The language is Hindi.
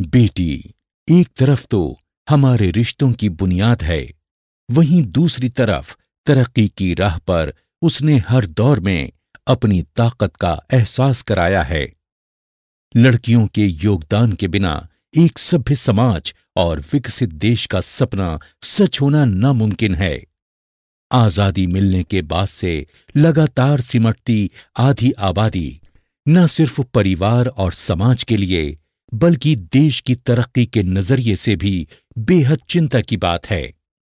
बेटी एक तरफ तो हमारे रिश्तों की बुनियाद है, वहीं दूसरी तरफ तरक्की की राह पर उसने हर दौर में अपनी ताकत का एहसास कराया है। लड़कियों के योगदान के बिना एक सभ्य समाज और विकसित देश का सपना सच होना नामुमकिन है। आजादी मिलने के बाद से लगातार सिमटती आधी आबादी न सिर्फ परिवार और समाज के लिए बल्कि देश की तरक्की के नजरिए से भी बेहद चिंता की बात है।